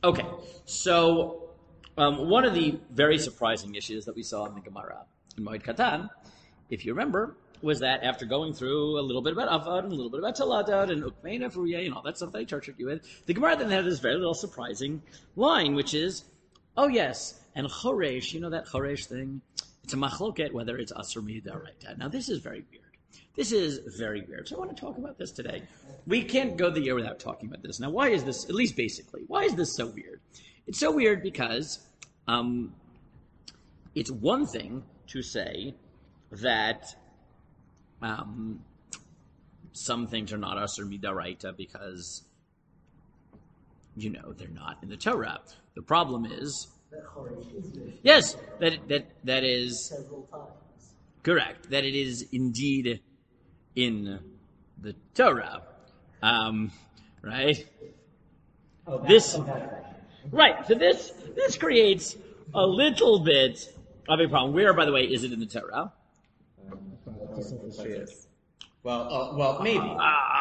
Okay, so one of the very surprising issues that we saw in the Gemara in Moed Katan, if you remember, was that after going through a little bit about Avad and a little bit about Taladad and Ukmein and Furyeh and all that stuff that I tortured you with, the Gemara then had this very little surprising line, which is, oh yes, and Choresh, you know that Choresh thing? It's a machloket whether it's Asur Midaraita. Now this is very weird. This is very weird. So I want to talk about this today. We can't go the year without talking about this. Now why is this, at least basically, why is this so weird? It's so weird because it's one thing to say that some things are not Asur Midaraita because, you know, they're not in the Torah. The problem is, yes, that is correct. That it is indeed in the Torah, right? This, right? So this creates a little bit of a problem. Where, by the way, is it in the Torah? Well, maybe.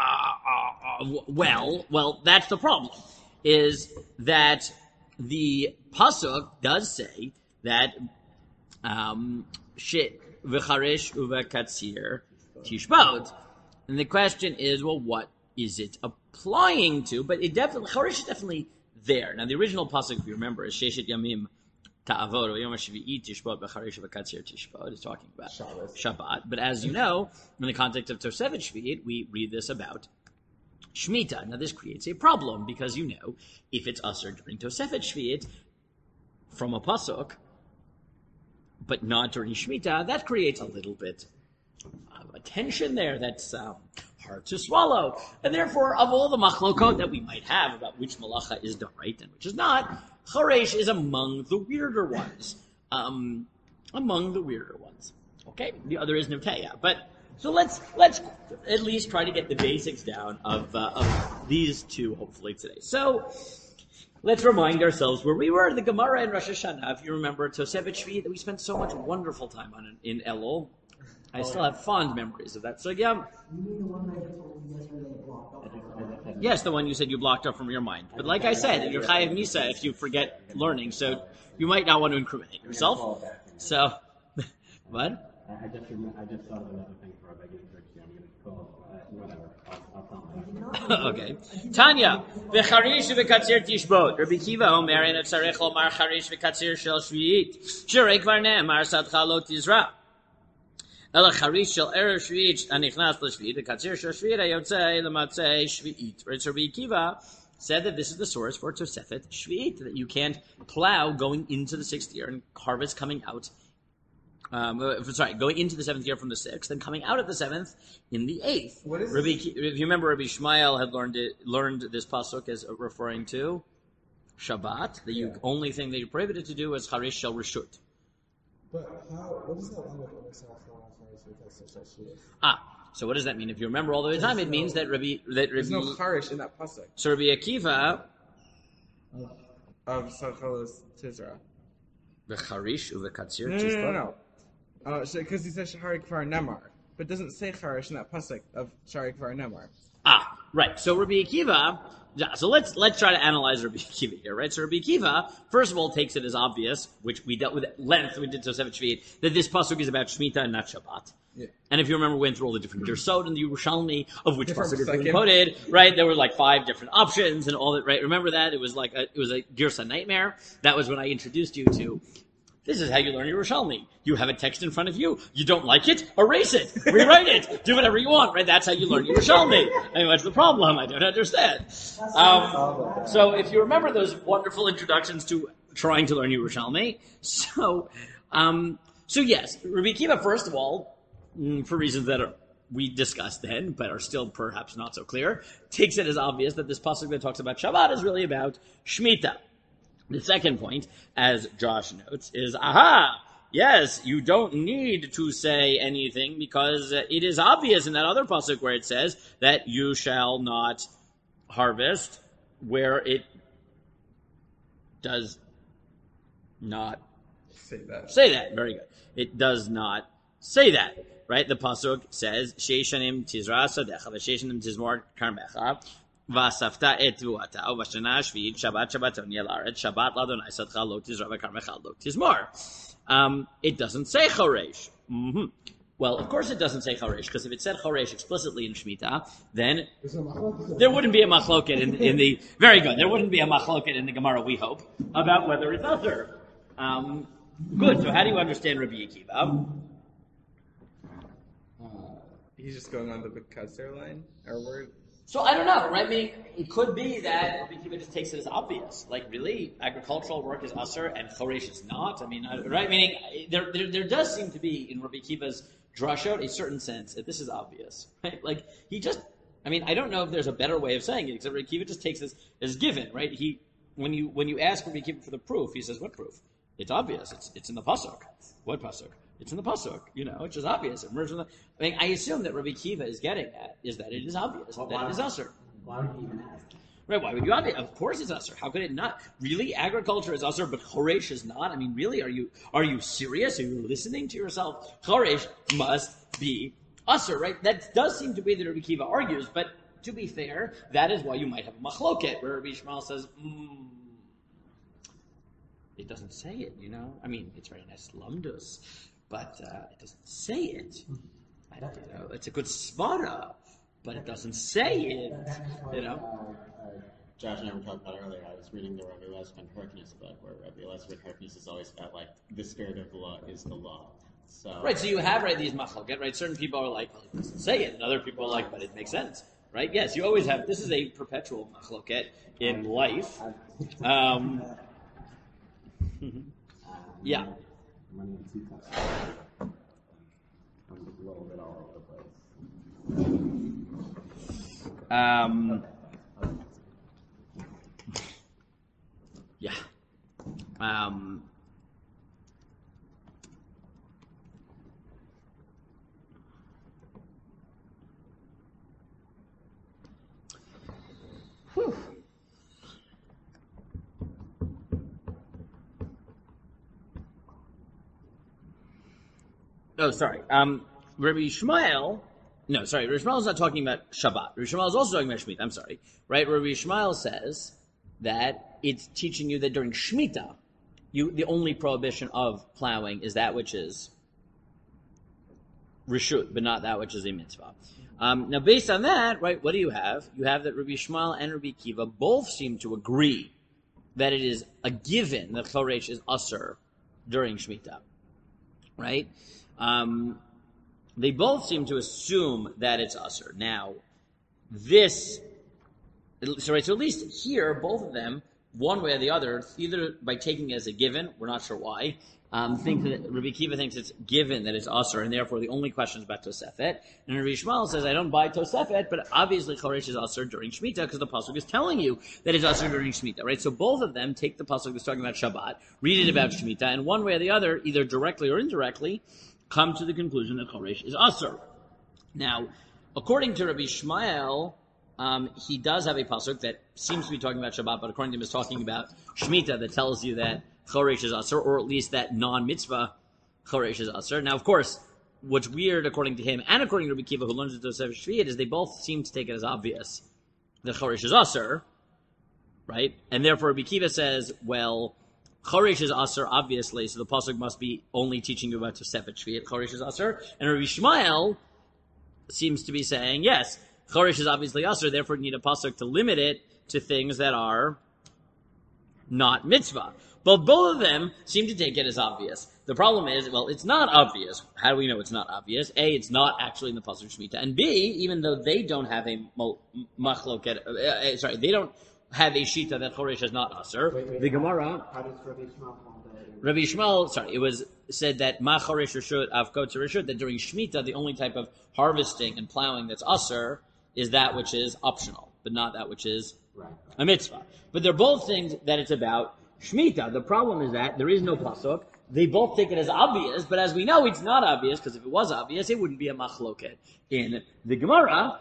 Well, that's the problem. Is that the pasuk does say that shit v'charesh uvekatzir tishbot, and the question is, well, what is it applying to? But it definitely charesh is definitely there. Now, the original pasuk, if you remember, is sheshet yamim ta'avod yom hashvi'i tishbot v'charesh uvekatzir tishbot. Is talking about Shabbat. But as you know, in the context of Tosefet Shvi'it, we read this about Shemitah. Now this creates a problem because, you know, if it's Asur during Tosefet Shvi'it from a pasuk, but not during Shemitah, that creates a little bit of a tension there that's hard to swallow. And therefore, of all the machlokot that we might have about which malacha is daraita and which is not, Choresh is among the weirder ones. Okay, the other is Neteya, but. So let's at least try to get the basics down of these two, hopefully, today. So let's remind ourselves where we were. The Gemara in Rosh Hashanah, if you remember, Tosefet Shvi'it, that we spent so much wonderful time on in Elul. I still have fond memories of that. So yeah. Yes, the one you said you blocked off from your mind. But like I said, you're Chayav Misa if you forget learning, so you might not want to incriminate yourself. So, what? I just thought of another thing for a beginning church. I'm going to call whatever. I'll tell them. Okay. Tanya, v'charish v'katzir tishbot. Rabbi Kiva omer en tzarech lomar charish v'katzir shel shvi'it. Shirei kvar ne'emar sadcha lo tizra. Ela charish shel erev shvi'it anichnas l'shvi'it v'katzir shel shvi'it hayotzei l'matzei shvi'it. Right, so Rabbi Kiva said that this is the source for Tosefet Shvi'it, that you can't plow going into the 6th year and harvest coming out. Going into the 7th year from the 6th, and coming out of the 7th in the 8th. What is if you remember, Rabbi Shmuel had learned this pasuk as referring to Shabbat. The only thing that you prohibited to do was Harish Shel Rishut. But what does that mean with So what does that mean? If you remember all the time, it means that there's no Harish in that pasuk. So Rabbi Akiva of Sarchalos Tizra. The Harish of the Katzir. No. Because he says Shahari Kvar Nemar, but doesn't say Charish in that pasuk of Shahari Kvar Nemar. Right. So Rabbi Akiva. So let's try to analyze Rabbi Akiva here, right? So Rabbi Akiva, first of all, takes it as obvious, which we dealt with at length. We did Tosefet Shvi'it, that this pasuk is about Shemitah and not Shabbat. Yeah. And if you remember, we went through all the different Gersot and the Yerushalmi of which pasuk is being quoted, right? There were like 5 different options and all that, right? Remember that? It was a Gersa nightmare. That was when I introduced you to. This is how you learn Yerushalmi. You have a text in front of you. You don't like it? Erase it. Rewrite it. Do whatever you want, right? That's how you learn Yerushalmi. I mean, what's the problem? I don't understand. So if you remember those wonderful introductions to trying to learn Yerushalmi, so yes, Rabbi Akiva, first of all, for reasons that we discussed then, but are still perhaps not so clear, takes it as obvious that this pasuk that talks about Shabbat is really about Shemitah. The second point, as Josh notes, is, yes, you don't need to say anything because it is obvious in that other pasuk where it says that you shall not harvest where it does not say that. Very good. It does not say that, right? The pasuk says, Sheishanim tizra sadecha, v'sheishanim tizmor karmecha, Vasafta et vuata, Vashana Shvid, Shabbat Shabbaton Yelaret, Shabbat Ladonai Satcha Lo Tizra Karmechal Lo Tizmar. It doesn't say Choresh. Mm-hmm. Well, of course it doesn't say Choresh, because if it said Choresh explicitly in Shemitah, then there wouldn't be a machloket in the, very good, there wouldn't be a machloket in the Gemara, we hope, about whether it's other. Good, so how do you understand Rabbi Akiva? He's just going on the Bekatzer line, or word. So I don't know, right? I mean, it could be that Rabbi Akiva just takes it as obvious. Like, really, agricultural work is usher and choresh is not? I mean, right? Meaning, there does seem to be, in Rabbi Akiva's drashot, a certain sense that this is obvious, right? Like, he just, I mean, I don't know if there's a better way of saying it, except Rabbi Akiva just takes this as given, right? When you ask Rabbi Akiva for the proof, he says, what proof? It's obvious. It's in the pasuk. What pasuk? It's in the pasuk. It's just obvious. I mean, I assume that Rabbi Akiva is getting at is that it is obvious that it is usher. Why would you even ask? Right? Why would you obvious? Of course, it's usher. How could it not? Really, agriculture is usher, but choresh is not. I mean, really, are you serious? Are you listening to yourself? Choresh must be usher, right? That does seem to be that Rabbi Akiva argues, but to be fair, that is why you might have a machloket where Rabbi Yishmael says. It doesn't say it, I mean, it's very nice lumdus, but it doesn't say it. It's a good svara, but it doesn't say it. Josh and I were talking about earlier. I was reading the Rabbi Elazar ben Harkness book, where Rabbi Elazar ben Harkness is always about the spirit of the law is the law. So right, so you have these machloket, right? Certain people are like, well, it doesn't say it, and other people are like, but it makes sense, right? Yes, you always have. This is a perpetual machloket in life. Yeah. Money in 2 cups. I'm a little bit all over the place. Yeah. Whew. Oh, sorry. Rabbi Yishmael. No, sorry. Rabbi Yishmael is not talking about Shabbat. Rabbi Yishmael is also talking about Shemitah. I'm sorry. Right? Rabbi Yishmael says that it's teaching you that during Shemitah, the only prohibition of plowing is that which is reshut, but not that which is a mitzvah. Now, based on that, right, what do you have? You have that Rabbi Yishmael and Rabbi Akiva both seem to agree that it is a given that choresh is usher during Shemitah. Right? They both seem to assume that it's usher. Now, so at least here, both of them, one way or the other, either by taking it as a given, we're not sure why, think that Rabbi Akiva thinks it's given that it's usher, and therefore the only question is about Tosefet. And Rabbi Yishmael says, I don't buy Tosefet, but obviously Choresh is usher during Shemitah, because the pasuk is telling you that it's usher during Shemitah, right? So both of them take the pasuk that's talking about Shabbat, read it about Shemitah, and one way or the other, either directly or indirectly, come to the conclusion that Choresh is usher. Now, according to Rabbi Yishmael, he does have a pasuk that seems to be talking about Shabbat, but according to him is talking about Shemitah that tells you that Choresh is Asr, or at least that non-mitzvah Choresh is Asr. Now, of course, what's weird according to him, and according to Rabbi Akiva, who learns the Tosefet Shvi'it, is they both seem to take it as obvious that Choresh is Asr, right? And therefore Rabbi Akiva says, well, Choresh is Asr, obviously, so the pasuk must be only teaching you about Tosefet Shvi'it, Choresh is Asr. And Rabbi Yishmael seems to be saying, yes, Choresh is obviously Asr, therefore you need a pasuk to limit it to things that are not mitzvah. But both of them seem to take it as obvious. The problem is, well, it's not obvious. How do we know it's not obvious? A, it's not actually in the pasuk Shemitah. And B, even though they don't have a they don't have a shita that Choresh is not Asr. The Gemara. How does Rabbi Yishmael call that? Rabbi Yishmael, it was said that Ma Choresh Reshut Avkot Reshut, that during Shemitah, the only type of harvesting and plowing that's Asr is that which is optional, but not that which is a mitzvah. But they're both things that it's about Shemitah. The problem is that there is no pasuk. They both take it as obvious, but as we know, it's not obvious, because if it was obvious, it wouldn't be a machloket in the Gemara.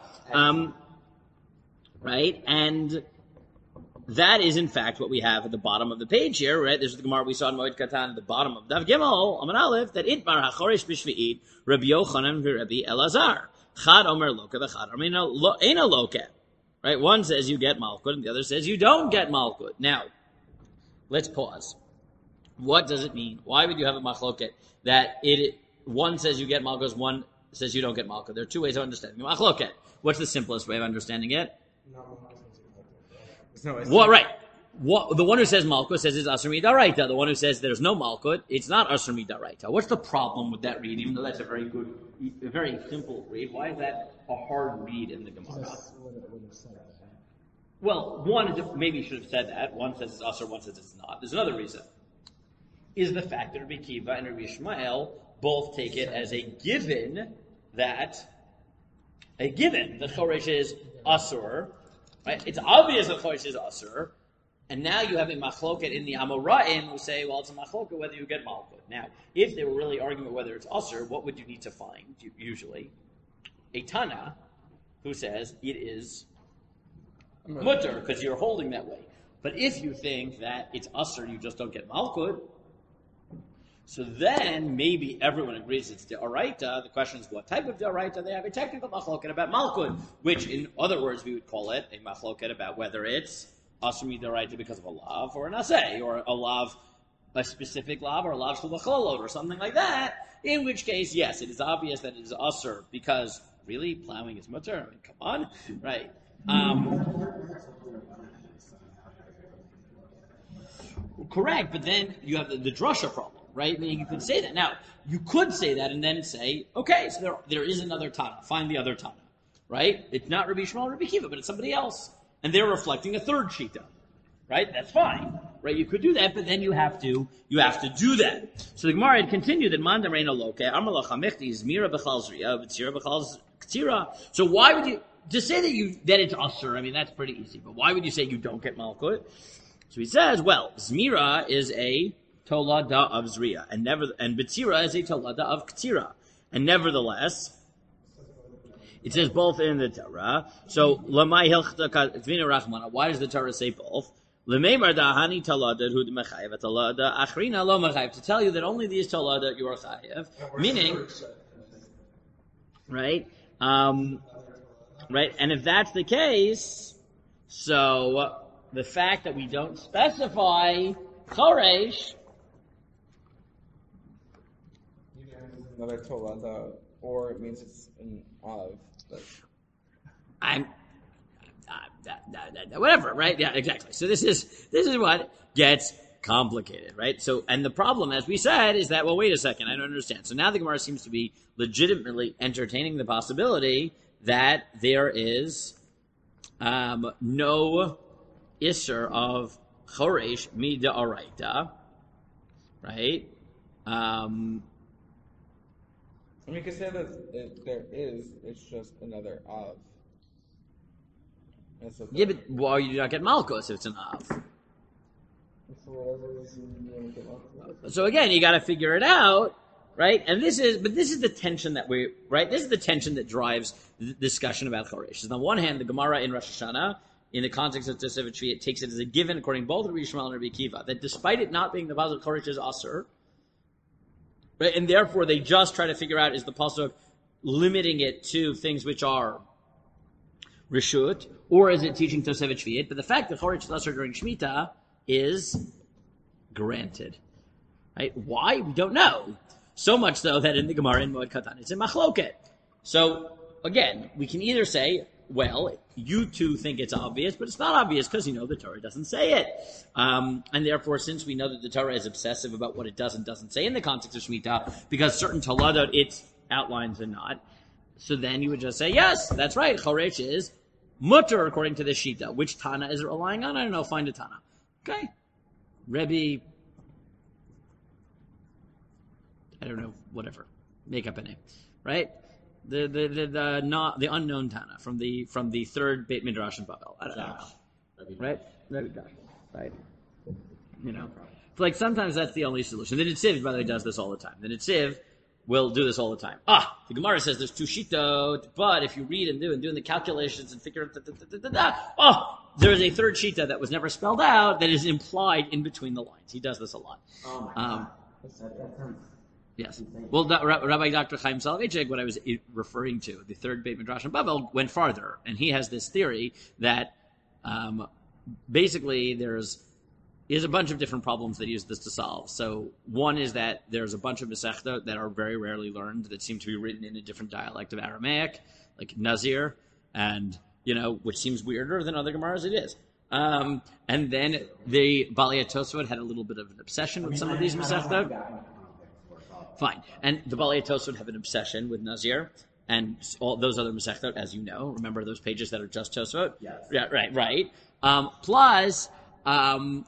Right? And that is, in fact, what we have at the bottom of the page here, right? This is the Gemara we saw in Moed Katan at the bottom of Dav Gimel, Aman Aleph, that Itmar HaChoresh B'Shvi'it, Rabbi Yochanan v'Rabbi Elazar. Chad Omer Loka v'Chad Omer Eina Loka. Right? One says you get malchut, and the other says you don't get malchut. Now, let's pause. What does it mean? Why would you have a machloket that one says you get malchut, one says you don't get malchut? There are two ways of understanding machloket. What's the simplest way of understanding it? What? Right. What, the one who says malchut says it's asur midaraita. The one who says there's no malchut, it's not asur midaraita. What's the problem with that read? Even though that's a very simple read, why is that a hard read in the Gemara? Well, one is maybe should have said that. One says it's asur, one says it's not. There's another reason. Is the fact that Rabbi Kiva and Rabbi Ishmael both take it as a given that choresh is asur. Right? It's obvious that choresh is asur. And now you have a machloket in the Amoraim who say, well, it's a machloket whether you get malchut. Now, if they were really arguing whether it's asur, what would you need to find, usually? A Tana who says it is mutter, because you're holding that way. But if you think that it's asur, you just don't get malchut, so then maybe everyone agrees it's de'oraita. The question is what type of de'oraita. They have a technical machloket about malchut, which in other words we would call it a machloket about whether it's asur midaraita because of a lav or an aseh, or a lav, a specific lav, or a lav shulacholot, or something like that. In which case, yes, it is obvious that it is asur because really plowing is mutter. I mean, come on, right? Correct, but then you have the drasha problem, right? I mean, you could say that. Now, you could say that and then say, okay, so there is another Tana. Find the other Tana, right? It's not Rabbi Shmuel or Rabbi Kiva, but it's somebody else. And they're reflecting a third shita, right? That's fine, right? You could do that, but then you have to do that. So the Gemara had continued that man d'reina loke amalach hamichti zmira b'chal zriya v'tzira b'chal ktira. So why would you to say that it's asur? I mean, that's pretty easy. But why would you say you don't get malchut? So he says, well, zmira is a tolada of zriya, and b'tzira is a tolada of ktira, and nevertheless. It says both in the Torah. So, Lamai Hilchta Kvina Rachmana. Why does the Torah say both? Lememar Dahani Talada Hud Mechayev Talada Achrina Lo Mechayev. To tell you that only these Talada you are Chayev. Meaning, right? Right? And if that's the case, so the fact that we don't specify Choresh. Another Tolada, or it means it's an Av. Whatever, right? Yeah, exactly. So this is what gets complicated, right? So, and the problem, as we said, is that, well, wait a second, I don't understand. So now the Gemara seems to be legitimately entertaining the possibility that there is no isser of choresh mid'oraita, right? I mean, you could say that there is, it's just another Av. Yeah, but why you do not get malchus if it's an Av? So again, you got to figure it out, right? And this is the tension that this is the tension that drives the discussion about choresh. On the one hand, the Gemara in Rosh Hashanah, in the context of Tosefet Shvi, it takes it as a given, according both Rabbi Yishmael and Rabbi Kiva, that despite it not being the pasuk choresh is asur, right? And therefore, they just try to figure out, is the pasuk limiting it to things which are reshut, or is it teaching Tosefet Shvi'it? But the fact that choresh is asur during Shemitah is granted, right? Why? We don't know. So much so that in the Gemara in Moed Katan, it's in Machloket. So again, we can either say, well, you two think it's obvious, but it's not obvious because the Torah doesn't say it. And therefore, since we know that the Torah is obsessive about what it does and doesn't say in the context of Shemitah, because certain Taladot it outlines and not, so then you would just say, yes, that's right, Choresh is mutter according to the Shita. Which Tana is it relying on? I don't know, find a Tana. Okay. Rebbe, I don't know, whatever. Make up a name. Right? The unknown Tana from the third Beit Midrash in Babel. I don't know. Right? Right? Like sometimes that's the only solution. The Netziv, by the way, does this all the time. The Netziv will do this all the time. The Gemara says there's two Shitot, but if you read and doing the calculations and figure out there is a third Shita that was never spelled out that is implied in between the lines. He does this a lot. Oh my God. Yes. Well, Rabbi Dr. Chaim Soloveitchik, what I was referring to, the third Beit Midrash in Bavel, went farther, and he has this theory that basically there's a bunch of different problems that he uses this to solve. So one is that there's a bunch of Masechta that are very rarely learned that seem to be written in a different dialect of Aramaic, like Nazir, and which seems weirder than other Gemaras. It is. And then the Balei Tosfot had a little bit of an obsession with some of these Masechta. Fine. And the Balei Tosfot have an obsession with Nazir and all those other Masechtot, as you know. Remember those pages that are just Tosfot? Yes. Yeah, right. Plus, Balei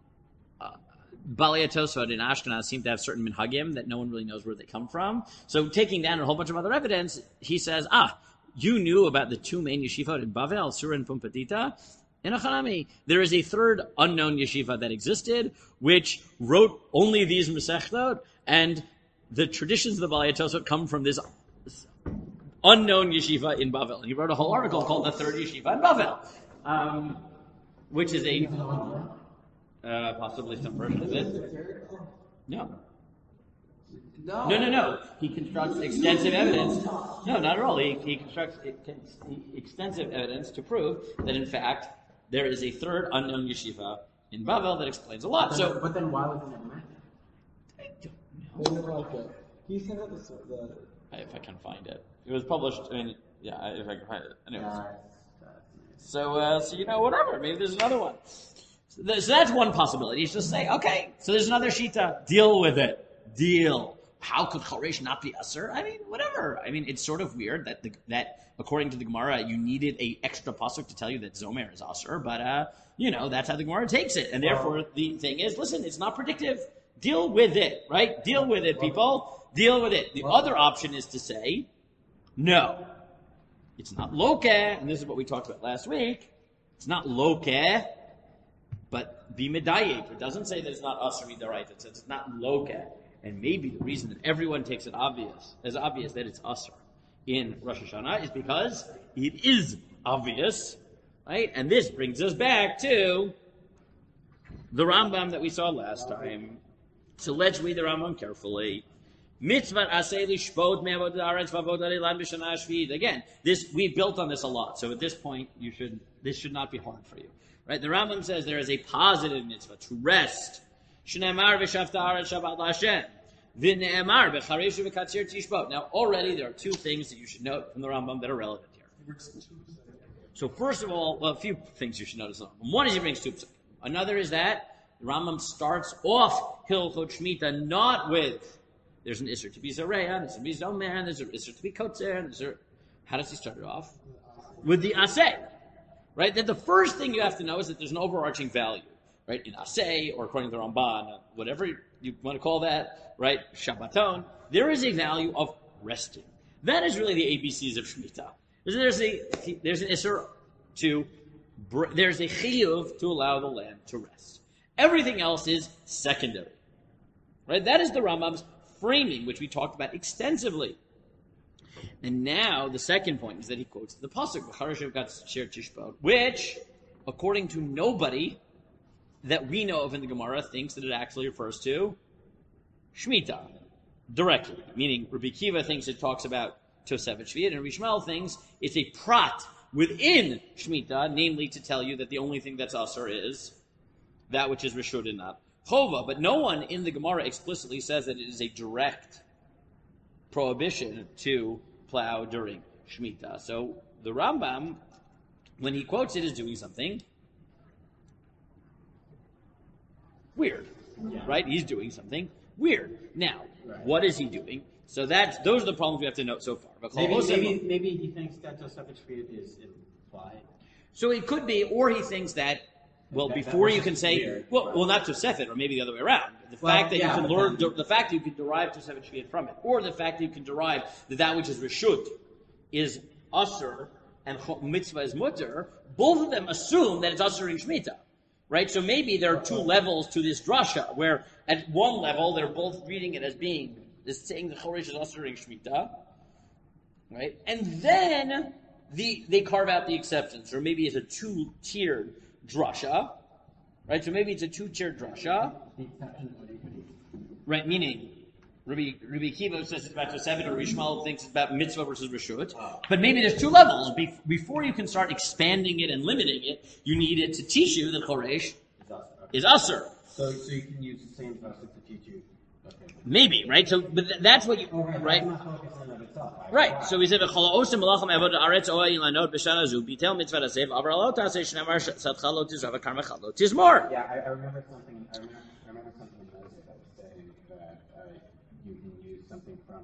Tosfot in Ashkenaz seem to have certain minhagim that no one really knows where they come from. So taking down a whole bunch of other evidence, he says, you knew about the two main yeshivot in Bavel, Sur and Pumbedita. In Achanami, there is a third unknown yeshiva that existed, which wrote only these Masechtot, and the traditions of the Balei Tosfot come from this unknown yeshiva in Bavel. And he wrote a whole article called The Third Yeshiva in Bavel, which is possibly some version of it. No. He constructs extensive evidence. No, not at all. He constructs extensive evidence to prove that, in fact, there is a third unknown yeshiva in Bavel that explains a lot. But then why was it never mentioned? He sent out If I can find it. It was published, if I can find it. Anyways. So whatever. Maybe there's another one. So that's one possibility. Is just say, okay, so there's another Shita. Deal with it. Deal. How could Choresh not be Asur? I mean, whatever. I mean, it's sort of weird that according to the Gemara, you needed a extra pasuk to tell you that Zomer is Asur, but that's how the Gemara takes it. And therefore, the thing is, listen, it's not predictive. Deal with it, right? Deal with it, people. Deal with it. The other option is to say, no, it's not loke, and this is what we talked about last week. It's not loke, but be medayek. It doesn't say that it's not Asur midaraita. It says it's not loke. And maybe the reason that everyone takes it as obvious that it's Asur in Rosh Hashanah is because it is obvious, right? And this brings us back to the Rambam that we saw last time. So let's read the Rambam carefully. Mitzvah aseh lishpot me'avod haaretz v'avod land b'shana shvi'it. Again, we built on this a lot. So at this point, this should not be hard for you, right? The Rambam says there is a positive mitzvah to rest. Shneimar v'shavta haaretz Shabbat L'Hashem. V'ne'emar b'charesh v'katzir tishbot. Now, already there are two things that you should note from the Rambam that are relevant here. So first of all, a few things you should notice. One is he brings two psukim. Another is that the Rambam starts off Hilchot Shemitah not with there's an Isser to be Zareya, there's an Isser to be Zomer, there's an Isser to be Kotzer, how does he start it off? With the Aseh. Right? Then the first thing you have to know is that there's an overarching value. Right? In Aseh, or according to the Ramban, whatever you want to call that, right? Shabbaton, there is a value of resting. That is really the ABCs of Shemitah. There's an Isser there's a Chiyuv to allow the land to rest. Everything else is secondary. Right? That is the Rambam's framing, which we talked about extensively. And now the second point is that he quotes the pasuk, which, according to nobody that we know of in the Gemara, thinks that it actually refers to Shemitah directly. Meaning, Rabbi Kiva thinks it talks about Tosefet Shvi'it, and Rabbi Shmuel thinks it's a prat within Shemitah, namely to tell you that the only thing that's Asur is that which is Rishud and not Chova. But no one in the Gemara explicitly says that it is a direct prohibition to plow during Shemitah. So the Rambam, when he quotes it, is doing something weird, right? He's doing something weird. Now, what is he doing? So those are the problems we have to note so far. But maybe he thinks that Tosefet Shvi'it is implied. So it could be, or he thinks that, well, before you can say, weird. well, not Tosefet, or maybe the other way around. The fact that you can learn, the fact that you can derive Tosefet Shvi'it from it, or the fact that you can derive that which is Rishut is Asur and Mitzvah is Mutter, both of them assume that it's Asur in Shemitah. Right? So maybe there are two levels to this drasha, where at one level they're both reading it as being this saying the Choresh is Asur in Shemitah, right? And then they carve out the exceptions, or maybe it's a two-tiered drasha, right? So maybe it's a two-tiered drasha, right? Meaning Rabbi Akiva says it's about Tosefet, or Rishmal thinks it's about mitzvah versus reshut. But maybe there's two levels. Before you can start expanding it and limiting it, you need it to teach you that choresh is usher. So you can use the same pasuk to teach you. Okay. Maybe, right? So, but that's what you, right? Right. So we said, "V'chol osim malacham avodah aretz oay lanot b'shana zu bitel mitzvah tasev avar lo taseh shnamar satcha lo tizrav karmecha lo tizmor." Yeah, I remember something. I remember something in Moses that was saying that you can use something from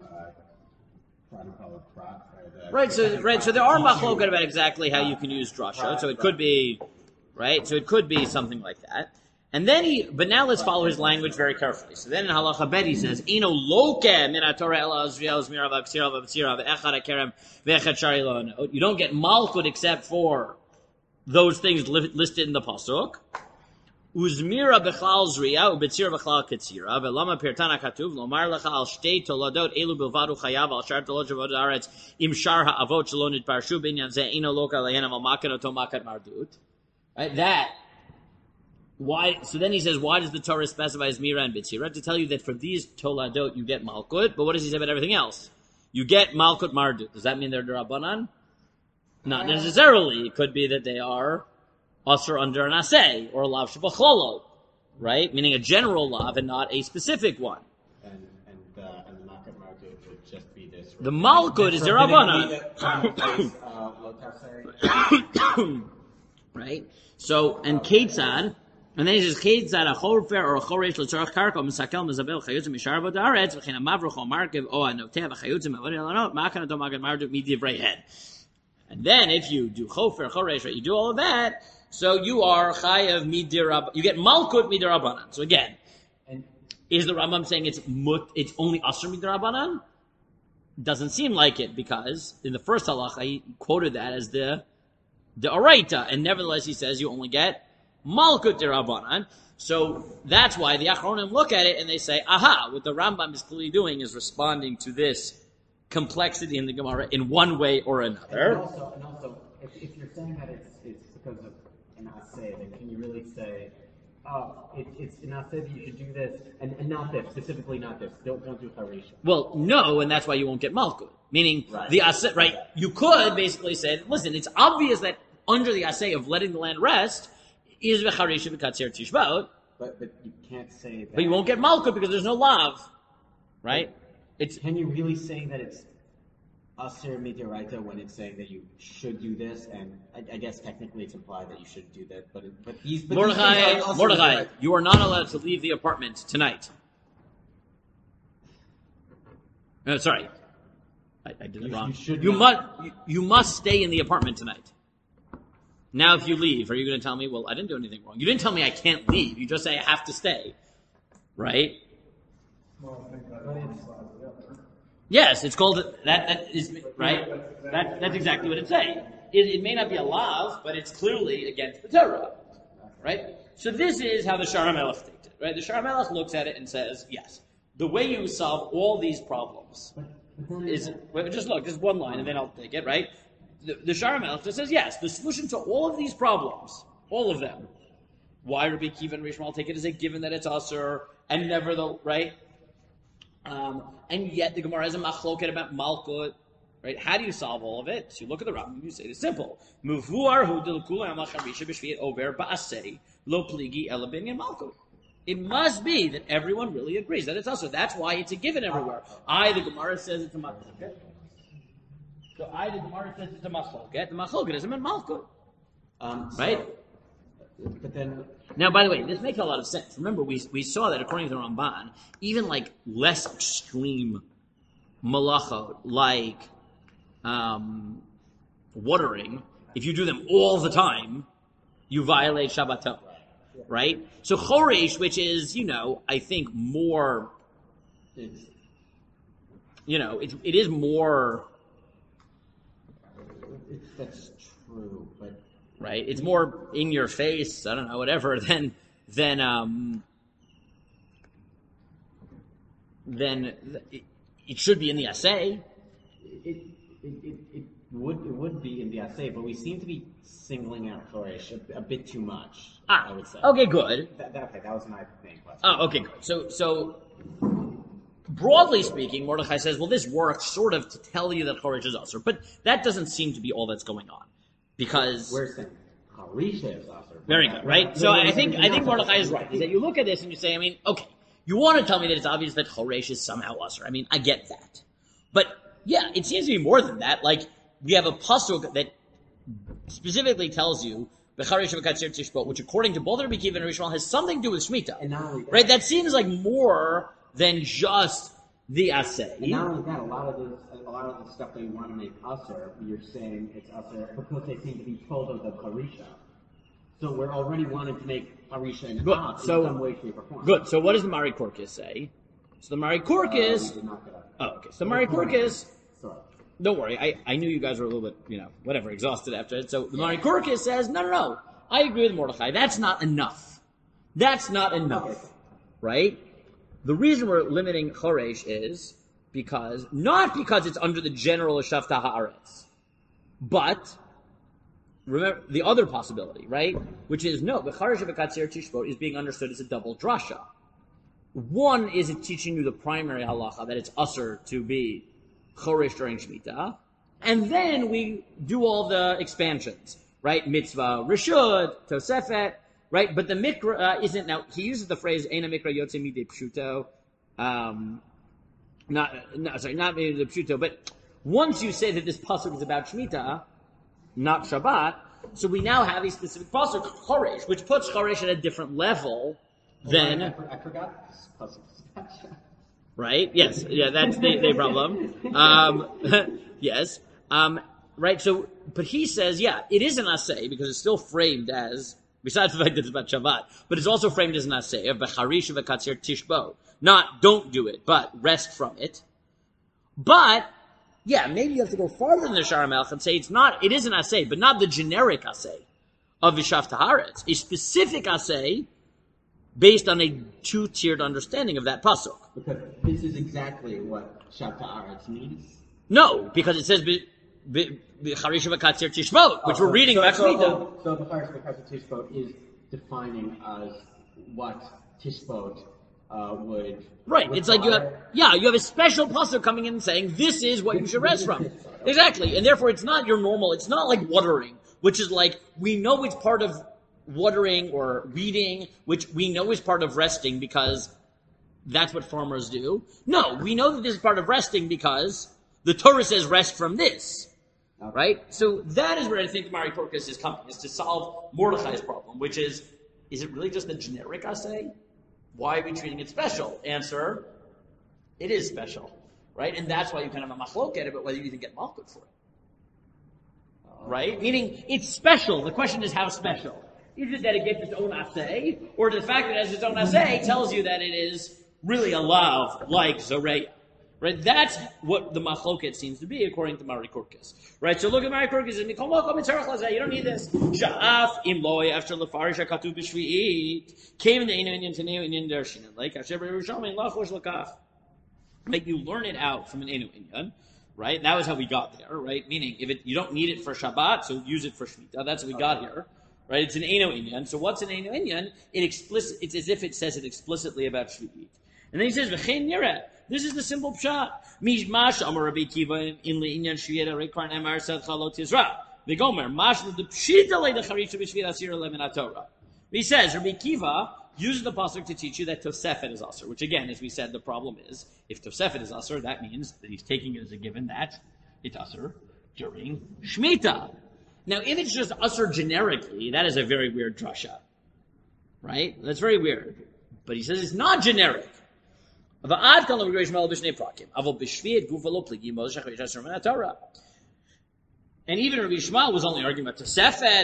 Right. So there are machloket about exactly how you can use drasha. So it could be, right? So it could be something like that. And then but now let's follow his language very carefully. So then in Halacha Bet he says, "Ino loke min haTorah ela azriel zmira v'aksira v'atzira v'echad hakerem v'echad shari lo anot." You don't get malchut except for those things listed in the pasuk. Uzmira b'chlal zriya u'betzira b'chlal ketzira v'lama pirtana katuv lomar lecha al shtei toladot elu bilvadu chayav al shar tolot shavot haaretz im shar ha'avot shelo nitparshu b'inyan zeh ino loka lehenam al makan oto makat mardut. Right, that. Why? So then he says, why does the Torah specify Zmira and B'tzira? To tell you that for these Toladot you get Malkut, but what does he say about everything else? You get Malkut Mardut. Does that mean they're D'Rabbanan? Not necessarily. It could be that they are Asr under an Aseh, or Lav Shabachlolo, right? Meaning a general Lav and not a specific one. And the Malkut Mardut would just be this. The Malkut is D'Rabbanan. Right? So, and Ketzad, and then he says, Ketzad a chorfer or a choresh l'tzorach karka misakel mizabel chayutzim mishar v'daretz v'chein amavruch o markev o anotev v'chayutzim v'avod elanot ma'akan adom magad mardut midivrei head. And then if you do chofer, choresh, right, you do all of that, so you are chayav midirab, you get malkut midirabanan. So again, is the Rambam saying it's only asr midirabanan? Doesn't seem like it, because in the first halacha he quoted that as the Oraita, and nevertheless he says you only get Malkut D'Rabbanan. So that's why the Achronim look at it and they say, aha, what the Rambam is clearly doing is responding to this complexity in the Gemara in one way or another. And also, if you're saying that it's because of an Aseh, then can you really say, oh, it's an Aseh that you should do this, and not this, specifically not this, don't do Harisha? Well, no, and that's why you won't get Malkut. Meaning, the Aseh, right, you could basically say, listen, it's obvious that under the Aseh of letting the land rest, is V'charisha V'katzir Tishbot. But you can't say that. But you won't get Malkut because there's no Lav. Right? Can you really say that it's Asir Midiraita when it's saying that you should do this? And I guess technically it's implied that you should do that. But Mordechai, you are not allowed to leave the apartment tonight. Sorry. I did it wrong. You must stay in the apartment tonight. Now if you leave, are you going to tell me, well, I didn't do anything wrong? You didn't tell me I can't leave. You just say I have to stay. Right? Yes, it's called, that is, right? That's exactly what it's saying. It may not be a lav, but it's clearly against the Torah. Right? So this is how the Shara Melech takes it. Right? The Shara Melech looks at it and says, yes, the way you solve all these problems is, just look, just one line and then I'll take it, right? The Shara Melech just says, yes, the solution to all of these problems, all of them, why Rabbi Akiva and Rishmal take it as a given that it's Asur, and never the, right? And yet the Gemara has a machloket about Malkut, right? How do you solve all of it? So you look at the Rambam, you say it's simple. Muvuar hu dilkula amacharisha b'shviat over ba'asei lo pligi elabin and Malkut. It must be that everyone really agrees that it's Asur. That's why it's a given everywhere. The Gemara says it's a machloket. So the Gemara says it's a machloket. The machloket is a Malkut. Right? But then, now, by the way, this makes a lot of sense. Remember, we saw that according to the Ramban, even like less extreme malachot, like watering, if you do them all the time, you violate Shabbatot, right? So choresh, which is, I think more, it is more. That's true, but. Right, it's more in your face. I don't know, whatever. Than it should be in the Aseh. It would be in the Aseh, but we seem to be singling out Choresh a bit too much. I would say. Okay, good. That was my main question. Oh, okay, good. So broadly speaking, Mordechai says, well, this works sort of to tell you that Choresh is Asur, but that doesn't seem to be all that's going on. Because... We're saying Harisha is Asur. Very good, right? So I think Mordechai is right, is that you look at this and you say, I mean, okay, you want to tell me that it's obvious that Choresh is somehow Asur. I mean, I get that. But, yeah, it seems to be more than that. Like, we have a pasuk that specifically tells you B'charesh v'katzir tishbot, which according to both Rabbi Akiva and Rishon has something to do with Shemitah. And not only that, right? That seems like more than just the asay. And not only that, a lot of the stuff that you want to make Asur, you're saying it's Asur because they seem to be told of the Harisha. So we're already wanting to make Harisha an As in some way, shape, or form. Good. So what does the Mari Korkis say? So the Mari Korkis... okay. So the Mari Korkis... Sorry. Don't worry, I knew you guys were a little bit, whatever, exhausted after it. So the Mari Korkis says, no, I agree with Mordechai. That's not enough. That's not enough. Okay. Right? The reason we're limiting Choresh is not because it's under the general Shavta Haaretz, but remember the other possibility, right? Which is, no, the Choresh v'katzir tishbot is being understood as a double drasha. One is it teaching you the primary halacha, that it's usher to be Choresh during Shemitah, and then we do all the expansions, right? Mitzvah, Rishud, Tosefet, right? But the Mikra isn't, now, he uses the phrase, Eina Mikra Yotze Midei Pshuto, not Midei Pshuto, but once you say that this pasuk is about Shemitah, not Shabbat, so we now have a specific pasuk, Choresh, which puts Choresh at a different level than... I forgot this pasuk is about Shabbat. Right? Yes. Yeah, that's the problem. Yes. Right? So, but he says, yeah, it is an asay because it's still framed as, besides the fact that it's about Shabbat, but it's also framed as an asay of Becharish v'katzir tishbo. Not, don't do it, but rest from it. But, yeah, maybe you have to go farther than the Shara Melech and say it is an asay, but not the generic asay of Vishav Taharetz. A specific asay based on a two-tiered understanding of that pasuk. Because this is exactly what Shavta Aretz means? No, because it says B'charesh v'katzir tishbot, which we're reading about Shemitah. So B'charesh v'katzir tishbot is defining as what tishbot would... Right, it's like you have a special pasuk coming in and saying, this is what you should rest from. Exactly, and therefore it's not your normal, it's not like watering, which is like, we know it's part of watering or weeding, which we know is part of resting because that's what farmers do. No, we know that this is part of resting because the Torah says rest from this. Right? So that is where I think Mari Korkis is coming, is to solve Mordechai's problem, which is it really just a generic assay? Why are we treating it special? Answer, it is special. Right? And that's why you kind of have a machloket about whether you even get malchut for it. Right? Meaning, it's special. The question is how special. Is it that it gets its own assay, or the fact that it has its own assay tells you that it is really a lav like Zoreya? Right? That's what the machloket seems to be, according to Mari Korkis. Right? So look at Mari Korkis, and you don't need this. Sha'af im loy after lefarish hakatu b'shvi'it came in the inu inyan teneu inyan dershin like asher b'Yerushalmi lachosh lakaf. Right? You learn it out from an inu inyan. Right? That was how we got there. Right? Meaning, you don't need it for Shabbat, so use it for Shemitah. That's what we got here. Right? It's an Eino Inyan. So what's an Eino Inyan? It's as if it says it explicitly about Shvi'it. And then he says, V'chein nireh. This is the simple pshat. Mishmash amar Rabbi Akiva in le'inyan Shvi'it rekar nemar sadcha lo tizra. V'gomer, mash the pshita le decharisha b'shvi'it asir le'min HaTorah. He says, Rabbi Akiva uses the pasuk to teach you that Tosefet is asur, which again, as we said, the problem is, if Tosefet is asur, that means that he's taking it as a given that it's asur during Shemitah. Now, if it's just usher generically, that is a very weird drasha. Right? That's very weird. But he says it's not generic. And even Rabbi Yishmael was only arguing about Tosefet,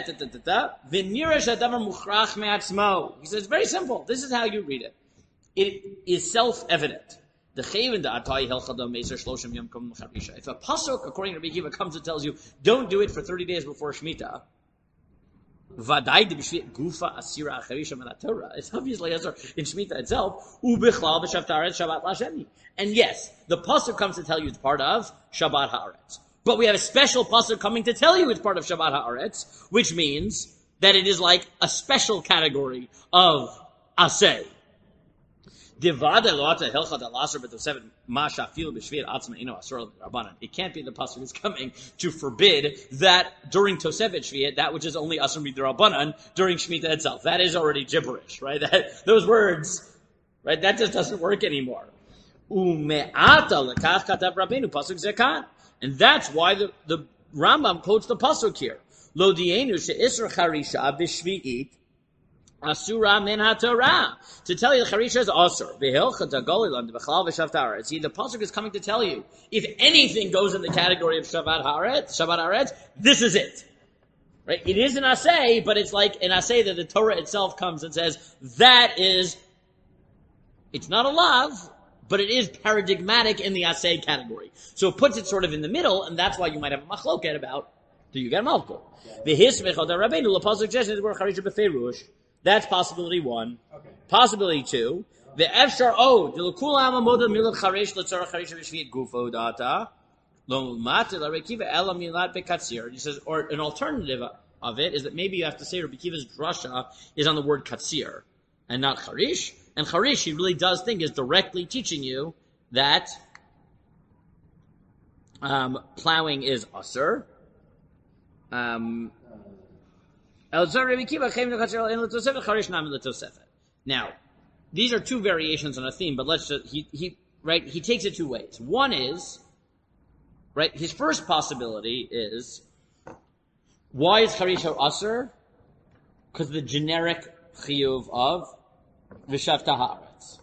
He says it's very simple. This is how you read it. It is self-evident. If a pasuk, according to Rabbi Akiva, comes and tells you, don't do it for 30 days before Shemitah, it's obviously in Shemitah itself, and yes, the pasuk comes to tell you it's part of Shabbat Haaretz. But we have a special pasuk coming to tell you it's part of Shabbat Haaretz, which means that it is like a special category of asay. It can't be the pasuk is coming to forbid that during Tosefet Shvi'it, that which is only asur midrabanan during Shemitah itself. That is already gibberish, right? Those words, right? That just doesn't work anymore. And that's why the Rambam quotes the pasuk here. Lo dienu she'isra charisha b'shvi'it asura min haTorah. To tell you the charisha is asur. V'hilchat hagolilan b'chlal v'shavat haaretz. See, the pasuk is coming to tell you, if anything goes in the category of Shabbat haaretz, this is it. Right? It is an asay, but it's like an asay that the Torah itself comes and says, it's not a lav, but it is paradigmatic in the asay category. So it puts it sort of in the middle, and that's why you might have a machloket about, do you get malkul? That's possibility one. Okay. Possibility two. The efshar he says, or an alternative of it is that maybe you have to say Rabbi Kiva's drasha is on the word katsir and not charish. And charish, he really does think, is directly teaching you that plowing is asur. Now, these are two variations on a theme, but let's just, he takes it two ways. One is, right, his first possibility is, why is charish asur? Because the generic chiyuv of V'shavta haaretz.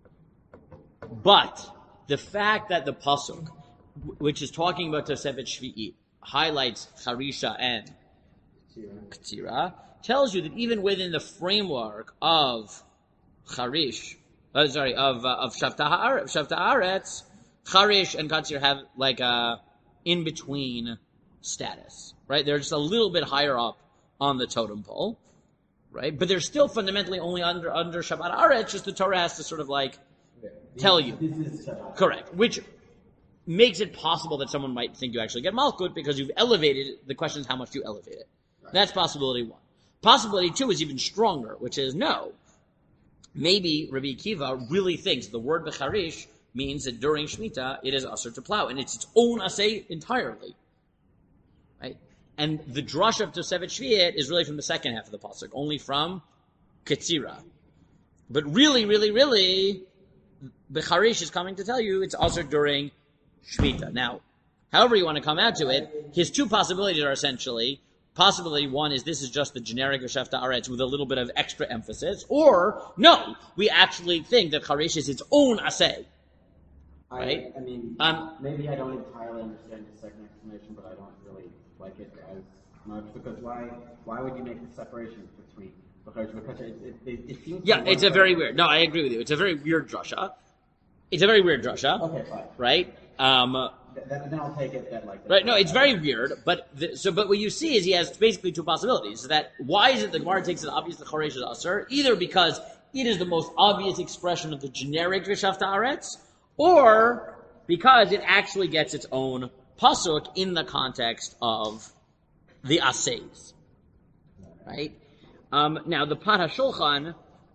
But the fact that the pasuk, which is talking about Tosefet Shvi'it, highlights charisha and Ketzira, tells you that even within the framework of charish, of Shavta haaretz, charish and Ketzir have like a in-between status, right? They're just a little bit higher up on the totem pole. Right? But they're still fundamentally only under Shabbat Haaretz, just the Torah has to sort of like tell you. Correct. Which makes it possible that someone might think you actually get Malkut because you've elevated it. The question is how much do you elevate it. Right. That's possibility one. Possibility two is even stronger, which is no. Maybe Rabbi Akiva really thinks the word Becharish means that during Shemitah it is asur to plow, and it's its own asay entirely. Right? And the drush of Tosefet Shvi'it is really from the second half of the pasuk, only from Ketzira. But really, Becharish is coming to tell you it's asur during Shemitah. Now, however you want to come out to it, his two possibilities are essentially, possibility one is this is just the generic V'shavta haaretz with a little bit of extra emphasis, or no, we actually think that Charish is its own asay. Right? I mean, maybe I don't entirely understand the second explanation, but I don't really like it as much, because why would you make the separation between because it seems it's a very weird. No, I agree with you. It's a very weird drasha. Okay, fine. Right? Then I'll take it that like that. Right? No, it's very weird. But what you see is he has basically two possibilities. That why is it the Gemara takes it obvious the Choresh is asur? Either because it is the most obvious expression of the generic V'shavta haaretz, or because it actually gets its own pasuk in the context of the asays. Right? Now the Pat HaShulchan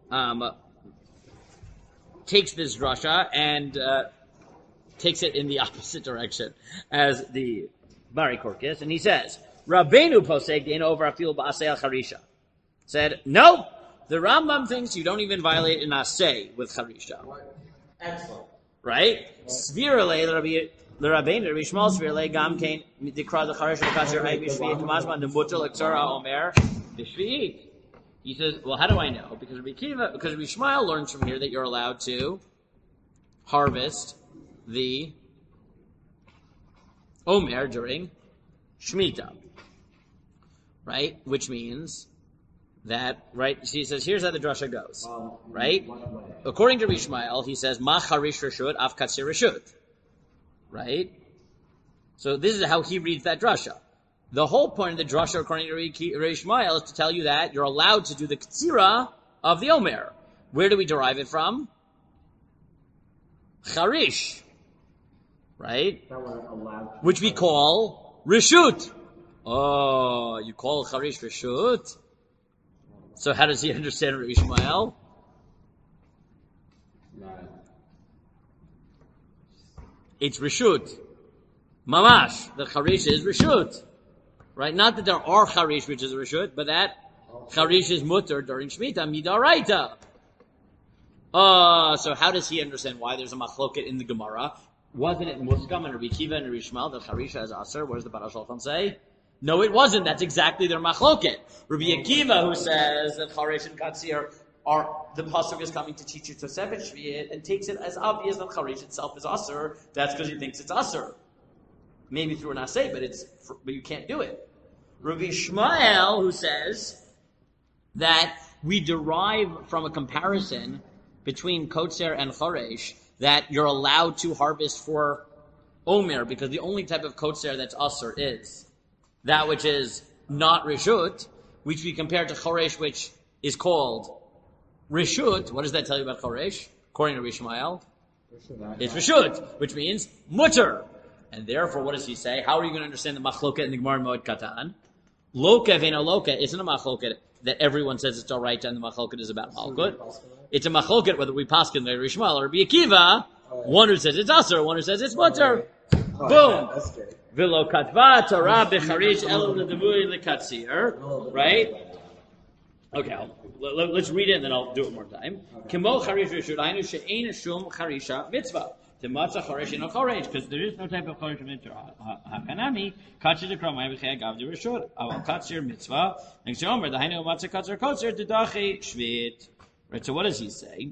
takes this drasha and takes it in the opposite direction as the Bari Korkis, and he says, Rabbeinu posek dein over afil ba'asei al charisha. Said, no, the Rambam thinks you don't even violate an asay with charisha. Excellent. Right? Svirale l'Rabbeinu, Rabbi Shmuel Svirale gam kein dikra l'charisha l'kasher hay b'shvi'it kamashman d'mutter l'ksara omer b'shvi'it. He says, well, how do I know? Because Rabbi Shmuel learns from here that you're allowed to harvest the Omer during Shemitah. Right? Which means that, right? He says, here's how the drasha goes. Right? According to Rabbi Shmuel, he says, Ma charish reshut, af katsir reshut. Right? So this is how he reads that drasha. The whole point of the drasha, according to Rabbi Shmuel, is to tell you that you're allowed to do the katsira of the Omer. Where do we derive it from? Charish. Right? Which we call Reshut. Oh, you call Charish Reshut? So how does he understand Rabbi Shmuel? It's reshut. Mamash. The charish is reshut. Right? Not that there are charish which is reshut, but that charish is mutter during Shemitah, midaraita. So how does he understand why there's a machloket in the Gemara? Wasn't it muskam and Rabbi Kiva and Rabbi Shmuel that charisha is aser? What does the Baruch Shulchan say? No, it wasn't. That's exactly their machloket. Rabbi Akiva, who says that charish and katsir are, the pasuk is coming to teach you Tosefet Shvi'it, and takes it as obvious that charish itself is aser. That's because he thinks it's aser. Maybe through an asay, but you can't do it. Rabbi Shmuel, who says that we derive from a comparison between kotzer and choresh that you're allowed to harvest for omer, because the only type of kotzer that's aser is that which is not reshut, which we compare to choresh, which is called reshut. What does that tell you about choresh? According to Rishmael, it's reshut, which means mutter. And therefore, what does he say? How are you going to understand the machloket in the Gemara Moed Katan? Loka v'eno loka isn't a machloket that everyone says it's all right and the machloket is about malkut. It's a machloket whether we paskin the Rishmael or Rabbi Akiva. One who says it's aser, one who says it's mutter. Boom. V'lo katva Torah b'charish elo l'devui l'katzir. Right? Okay, let's read it and then I'll do it one more time. Kimo charish reshut hainu she'ein shum charisha mitzvah. Because there is no type of chorish mitzvah. Hakanami katzir dekramai b'chei agav dereshut. Aval katzir mitzvah. Next to Omer, the hainu matzah katzir kotzer dedachi shvit. Right. So what does he say?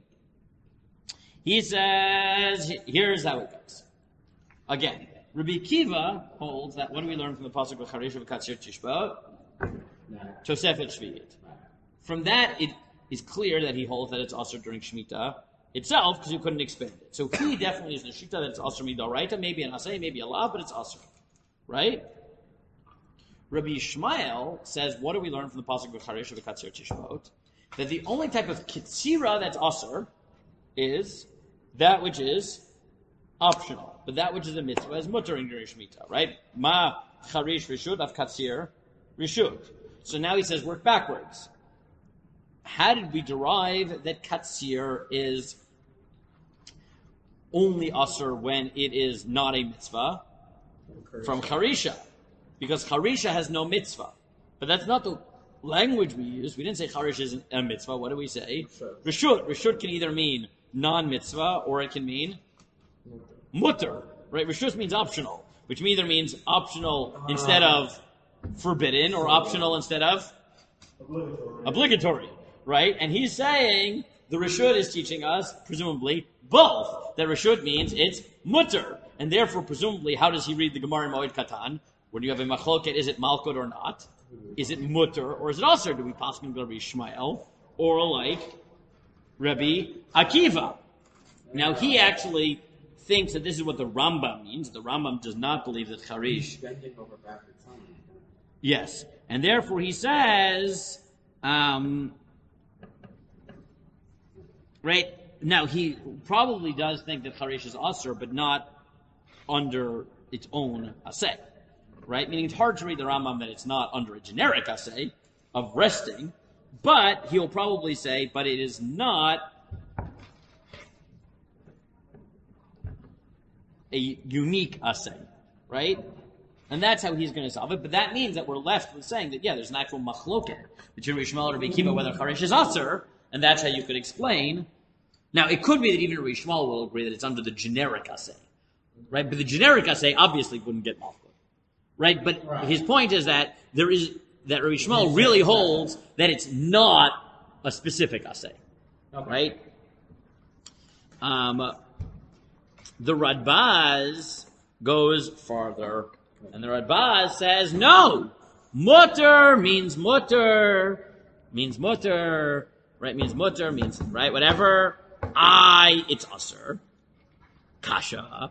He says, here's how it goes. Again, Rabbi Kiva holds that. What do we learn from the pasuk of charish of katzir tishba? Tosefet shvit. From that, it is clear that he holds that it's also during Shemitah itself, because you couldn't expand it. So he definitely is in the shita that it's asr midoraita, maybe an asay, maybe a lav, but it's asr. Right? Rabbi Yishmael says, what do we learn from the pasuk of Charish of Katzir Tishbot? That the only type of kitzira that's asr is that which is optional. But that which is a mitzvah is mutter in during Shemitah, right? Ma charish rishut av katzir rishut. So now he says, work backwards. How did we derive that katzir is only asr when it is not a mitzvah? From charisha. Because charisha has no mitzvah. But that's not the language we use. We didn't say charish is a mitzvah. What do we say? Rishut. Rishut can either mean non-mitzvah or it can mean mutter. Right? Rishut means optional, which either means optional instead of forbidden or optional instead of obligatory. Right? And he's saying the rishut is teaching us, presumably, both. That rishut means it's mutter. And therefore, presumably, how does he read the Gemara in Moed Katan? When you have a machloket, is it malkut or not? Is it mutter or is it aser? Do we possibly go to Rabbi Shmuel or like Rabbi Akiva? Now, he actually thinks that this is what the Rambam means. The Rambam does not believe that charish. Yes. And therefore, he says, right? Now, he probably does think that charish is aser, but not under its own asay. Right? Meaning it's hard to read the Rambam that it's not under a generic asay of resting, but he'll probably say, but it is not a unique asay. Right? And that's how he's going to solve it. But that means that we're left with saying that, yeah, there's an actual machloket between Rabbi Shmuel and Rabbi Akiva whether charish is aser, and that's how you could explain. Now, it could be that even Rabbi Shmuel will agree that it's under the generic asay. Right? But the generic asay obviously wouldn't get malkut. Right? But his point is that that Rabbi Shmuel really holds that it's not a specific asay. Okay. Right? The Radbaz goes farther. And the Radbaz says, no! Mutter means mutter. Means mutter. Right? Means mutter. Means, right? Whatever. It's aser. Kasha.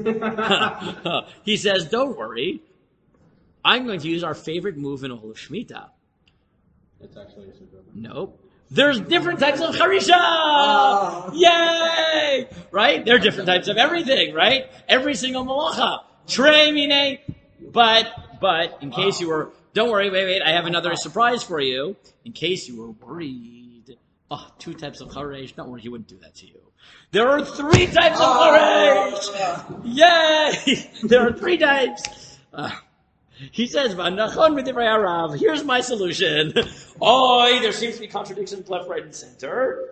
He says, don't worry. I'm going to use our favorite move in all of Shemitah. It's actually a super. Nope. There's different types of charisha! Yay! Right? There are different types of everything, right? Every single malacha. Trey mine. But, in case you were, don't worry, wait, I have another surprise for you. In case you were worried Oh, 2 types of charesh. Don't worry, he wouldn't do that to you. There are 3 types of charesh. Yay! There are 3 types. He says, here's my solution. Oh, there seems to be contradictions left, right, and center.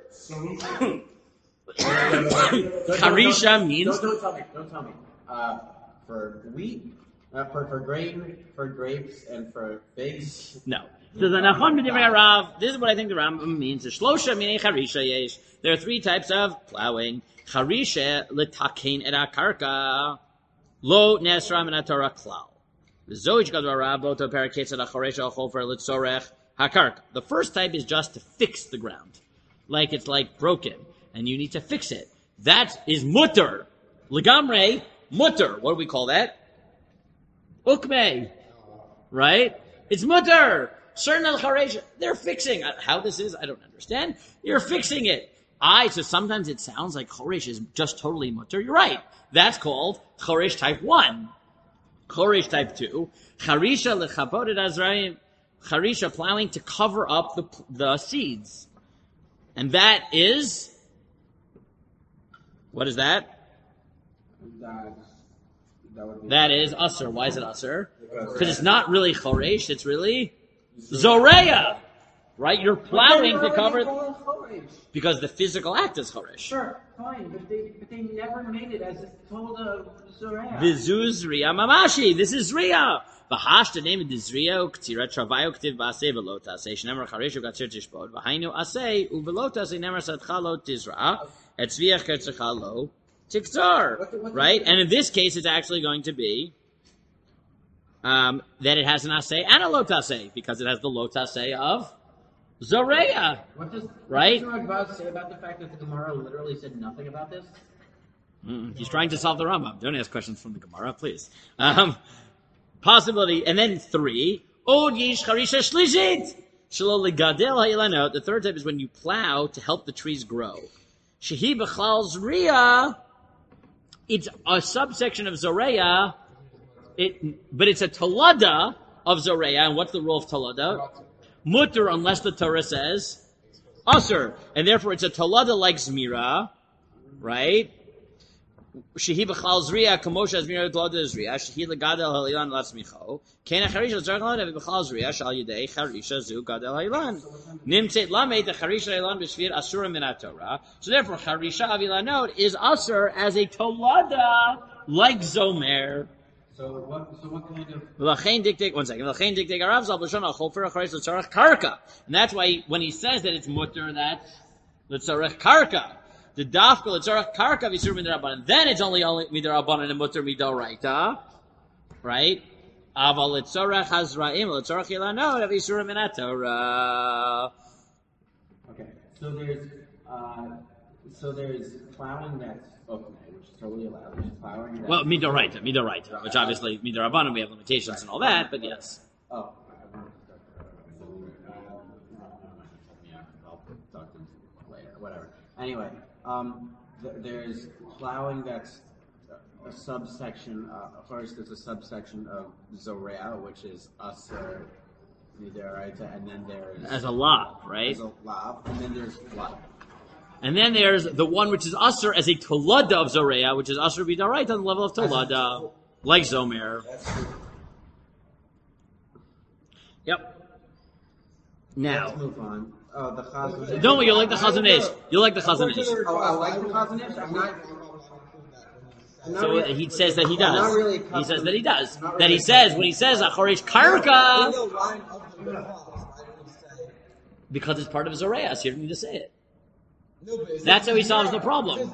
Harisha means... Don't tell me. For wheat, for grain, for grapes, and for figs. No. So the Nachon B'divrei Rav, this is what I think the Rambam means. The Shlosha minei charisha yesh. There are 3 types of plowing. Charisha letakein et hakarka. Lo nesra min haTorah klal. V'zoich gadol Rav boto peraketz et hachoresha chofer litzorech hakarka. The first type is just to fix the ground. Like it's like broken. And you need to fix it. That is mutter. Legamre, mutter. What do we call that? Ukmei. Right? It's mutter. Certain al-Kharesh, they're fixing. How this is, I don't understand. You're fixing it. So sometimes it sounds like Choresh is just totally mutter. You're right. That's called Choresh type 1. Choresh type 2. Charisha lechabod et azraim. Charisha plowing to cover up the seeds. And that is... What is that? That is Asr. Why is it Asr? Because it's not really Choresh, it's really... Zoreya, right? You're plowing to cover because the physical act is choresh. Sure, fine, but they never made it as told of Zoreya. Vizuz Riya Mamashi. This is Riya. V'hash the name of this Riya uktira travayu ktiv ba'aseh v'lo taseh shnemer charesh ugatzir tishbod v'hainu aseh u'v'lo taseh nemer sadcha lo tizra et tzviach kertzecha lo tiktzar. Right, and in this case, it's actually going to be. That it has an aseh and a lotaseh, because it has the lotaseh of Zoreya. What does right? Rambam say about the fact that the Gemara literally said nothing about this? He's trying to solve the Rambam. Don't ask questions from the Gemara, please. Possibility, and then 3. Od yish charisha shlishit shelo legadel ha'ilanot. The third type is when you plow to help the trees grow. Shehi b'chlal zriya. It's a subsection of Zoreya. But it's a talada of Zoreya, and what's the rule of talada? Mutter, unless the Torah says Asr, and therefore it's a talada like Zmira, right? Shehi b'chal Zriya, kamosha Zmira talada Zriya, shehi legadel halilan latzmicho, kena charisha zerach talada b'chal Zriya, shal yidei charisha zu gadel halilan. Nimtzeit lamed the charisha halilan b'shvir asura min Torah. So therefore, charisha avilanot is Asr as a talada like Zomer. So what kind of... V'lachein diktik, one second. V'lachein diktik arav zal b'shon al-chofer ha'charesh l'tzarech karka. And that's why when he says that it's mutter, that's l'tzarech karka. The dafka l'tzarech karka v'isur mid'rabanan. Then it's only mid'rabanan and mutter midoraita. Right? Aval l'tzarech hazra'im l'tzarech ilanot v'isur minatorah. Okay. So there's plowing that's okay. Totally allowed. Just plowing. Well, midoraita, which obviously midorabanan we have limitations and all that, but yes. Oh, yeah, I'll talk to him later. Whatever. Anyway, there's plowing that's a subsection. First, there's a subsection of Zoreya, which is Asr midoraita, and then there's as a lav, right? As a lav, and then there's lav. And then there's the one which is Asr as a Tolada of Zoreya, which is Asr B'Daraita on the level of Tolada, like Zomer. Yep. Now. Let's move on. Oh, the Chazon. No, you'll like the Chazon Ish. You'll like the Chazon Ish. Oh, I like the Chazon Ish? I'm not So really, he says that he does. not really He says that he does. Not That he really. says, when he says Achoresh Karka, because it's part of Zoreya, so you don't need to say it. No, but That's how he solves the problem.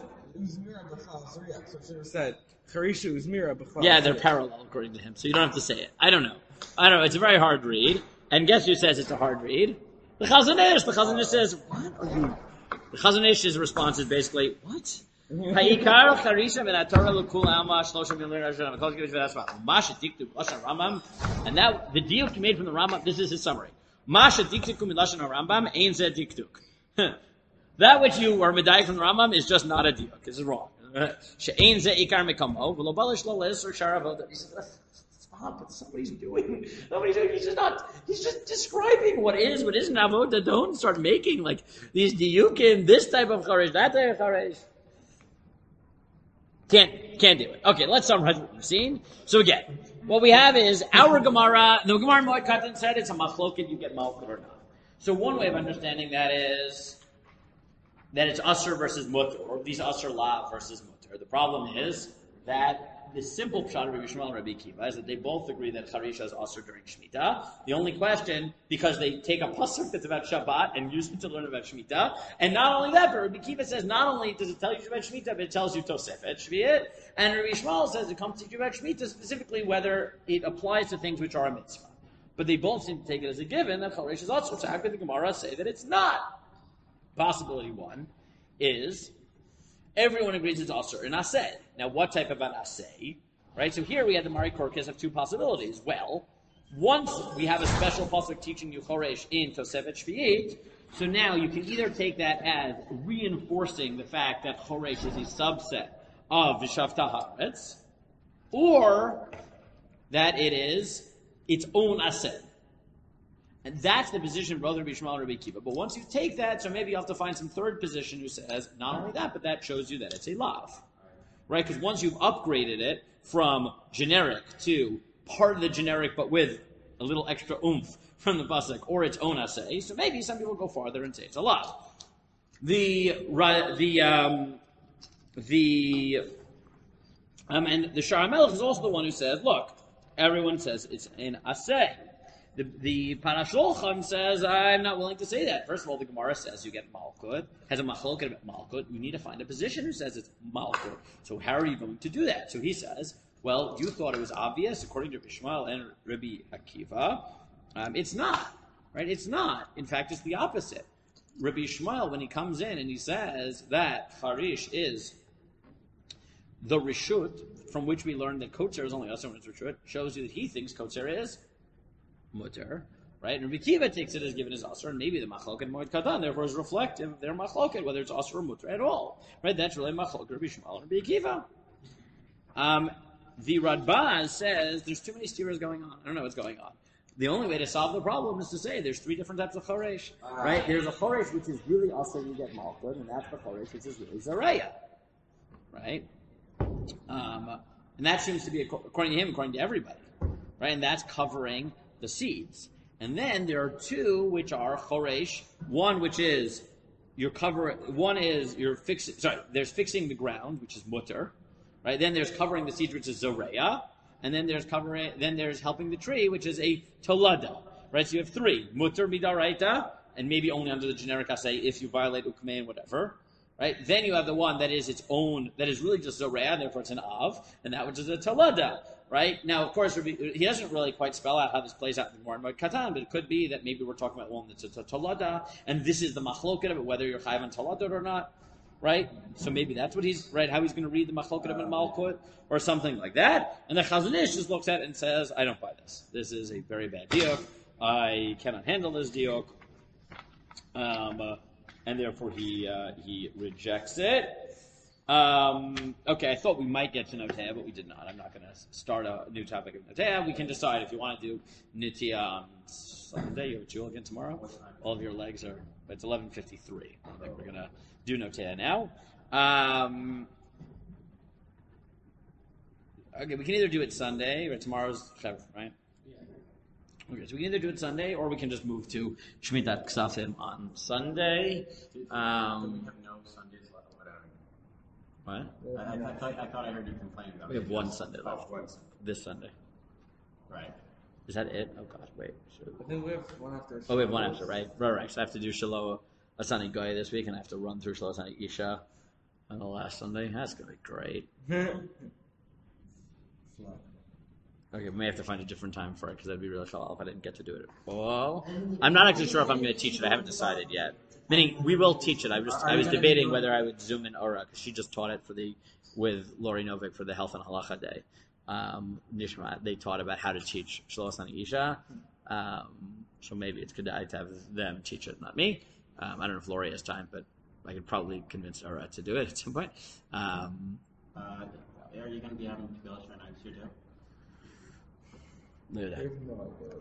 Said Charisha Uzmira b'chal. Yeah, they're parallel according to him, so you don't have to say it. I don't know. It's a very hard read. And guess who says it's a hard read? The Chazon Ish. The Chazon Ish says, what are you... The Chazon Ish's response is basically, what? Ha'ikar charisha v'natorah l'kul alma shlosha milir rashon v'kol kivich v'dasma. Masha diktuk l'shan Rambam. And that, the deal he made from the Rambam, this is his summary. Masha diktuk l'shan Rambam ein zeh diktuk. That which you are medayik from the Rambam is just not a diuk. This is wrong. She'ein zeh ikar mekamo v'lo balish lo les or sharav. It's up. That's not what he's doing. He's just describing what is, what isn't avoda. Don't start making like these diyukim, this type of charesh, that type of charesh. Can't do it. Okay, let's summarize what we've seen. So again, what we have is our Gemara. The Gemara in Moed Katan said it's a machloket, you get malchut or not. So one way of understanding that is that it's usher versus mutter, or these usher lav versus mutter. The problem is that the simple pshat of Rabbi Shmuel and Rabbi Akiva is that they both agree that charisha is usher during Shemitah. The only question, because they take a pasuk that's about Shabbat and use it to learn about Shemitah, and not only that, but Rabbi Akiva says not only does it tell you about Shemitah, but it tells you Tosefet Shvi'it, and Rabbi Shmuel says it comes to you about Shemitah specifically whether it applies to things which are a mitzvah. But they both seem to take it as a given that charisha is usher. So how could the Gemara say that it's not? Possibility one is everyone agrees it's asur and aseh. Now, what type of an aseh? Right? So here we have the Mari Korkis of two possibilities. Well, once we have a special pasuk teaching you choresh in Tosefet Shvi'it, so now you can either take that as reinforcing the fact that choresh is a subset of V'shavta Haaretz, or that it is its own aseh. And that's the position of Rabbi Shmuel and Rabbi Akiva. But once you take that, so maybe you have to find some third position who says, not only that, but that shows you that it's a lav. Right? Because once you've upgraded it from generic to part of the generic, but with a little extra oomph from the pasuk, or its own assay, so maybe some people go farther and say it's a lav. And the Shara Melech is also the one who says, look, everyone says it's an assay. The Parash Shulchan says, I'm not willing to say that. First of all, the Gemara says you get malchut, has a machloket about malchut. You need to find a position who says it's malchut. So how are you going to do that? So he says, well, you thought it was obvious, according to Rabbi Shmuel and Rabbi Akiva. It's not, right? It's not. In fact, it's the opposite. Rabbi Shmuel, when he comes in and he says that Charish is the Rishut, from which we learned that Kotzer is only also when it's Rishut, shows you that he thinks Kotzer is mutter, right? And Rabbi Akiva takes it as given as asur, and maybe the machlok and Moed Katan, therefore is reflective of their machlok, whether it's asur or mutter at all, right? That's really machlok Rabbi Shmuel and Rabbi Akiva. The Radbaz says there's too many steers going on. I don't know what's going on. The only way to solve the problem is to say there's three different types of choresh, right? There's a choresh which is really asur, you get malchut, and that's the choresh which is really zaraya, right? And that seems to be, according to him, according to everybody, right? And that's covering the seeds. And then there are two which are choresh. One which is there's fixing the ground, which is mutter, right? Then there's covering the seeds, which is zoreya, and then there's helping the tree, which is a tolada, right? So you have three: mutter midaraita, and maybe only under the generic asay if you violate ukmei and whatever, right? Then you have the one that is its own, that is really just zoreya, therefore it's an av, and that which is a tolada. Right? Now, of course, he doesn't really quite spell out how this plays out in the Gemara in Moed Katan, but it could be that maybe we're talking about one that's a tolada, and this is the machloket of it, whether you're chayv on tolada or not, right? So maybe that's what he's, right, how he's going to read the machloket of it malchut, or something like that. And the Chazon Ish just looks at it and says, I don't buy this. This is a very bad diuk. I cannot handle this diuk. And therefore he rejects it. Okay, I thought we might get to Notea, but we did not. I'm not going to start a new topic of Notea. We can decide if you want to do Nitya on Sunday. You have a jewel again tomorrow. All of your legs are. It's 11:53. I think we're going to do Notea now. Okay, we can either do it Sunday or tomorrow's Shavuot, right? Yeah. Okay, so we can either do it Sunday or we can just move to Shemitah Ksafim on Sunday. We have no Sundays left. What? I thought I heard you complaining about it. We have one Sunday left. One Sunday. This Sunday. Right. Is that it? Oh gosh, wait. I think we have one after. Oh, we have one after, right? Right. So I have to do Shiloh Asani Goy this week, and I have to run through Shiloh Asani Isha on the last Sunday. That's gonna be great. Okay, we may have to find a different time for it because that'd be really shalom if I didn't get to do it. Well, I'm not actually sure if I'm going to teach it. I haven't decided yet. Meaning, we will teach it. I was debating whether I would zoom in Ora because she just taught it with Lori Novik for the Health and Halacha Day. Nishma, they taught about how to teach Shiloh Asani Isha. So maybe it's good to have them teach it, not me. I don't know if Lori has time, but I could probably convince Ora to do it at some point. Are you going to be having Tefillah for nights here too? Look at I that. have no idea.